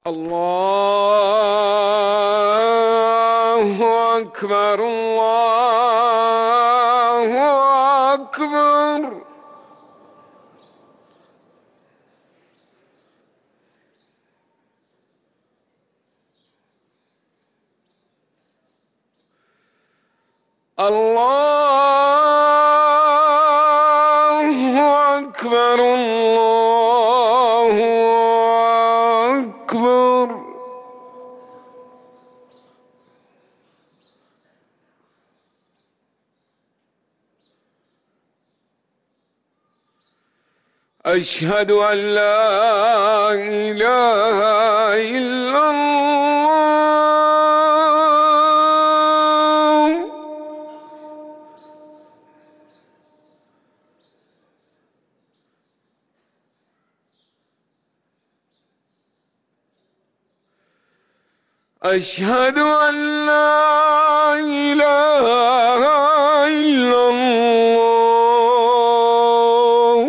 الله أكبر الله أكبر. الله أكبر الله أكبر. أشهد أن لا إله إلا الله. أشهد أن لا إله إلا الله.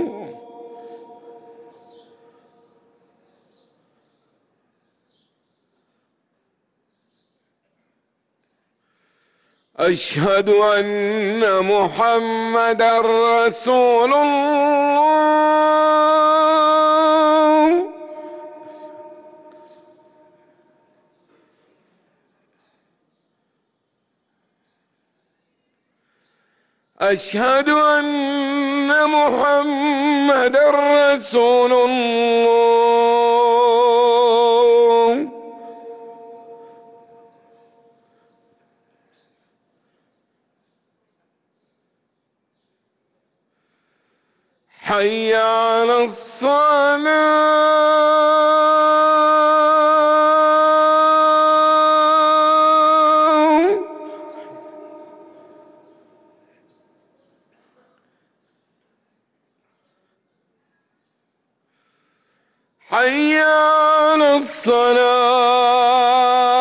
أشهد أن محمدًا رسول الله. أشهد أن محمدًا رسول الله. حي على الصلاة. حي على الصلاة.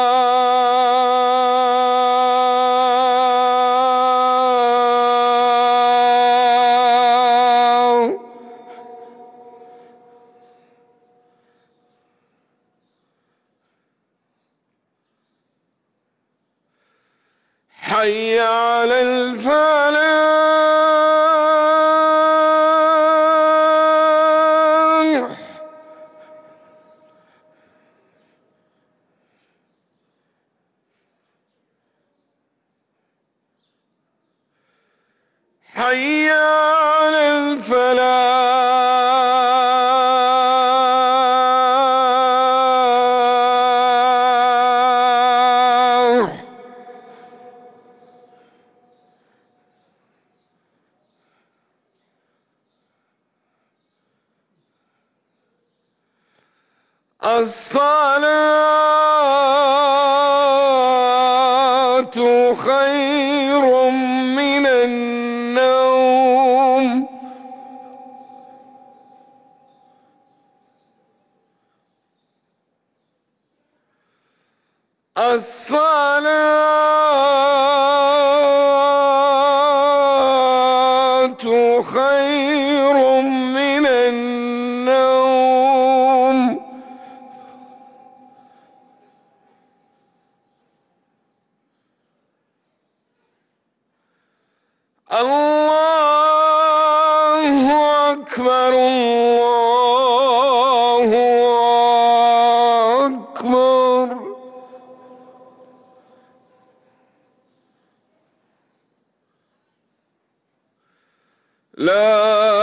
حي على الفلاح. حي على الفلاح. الصلاة خير من النوم. الصلاة خير من النوم. الله أكبر الله أكبر. لا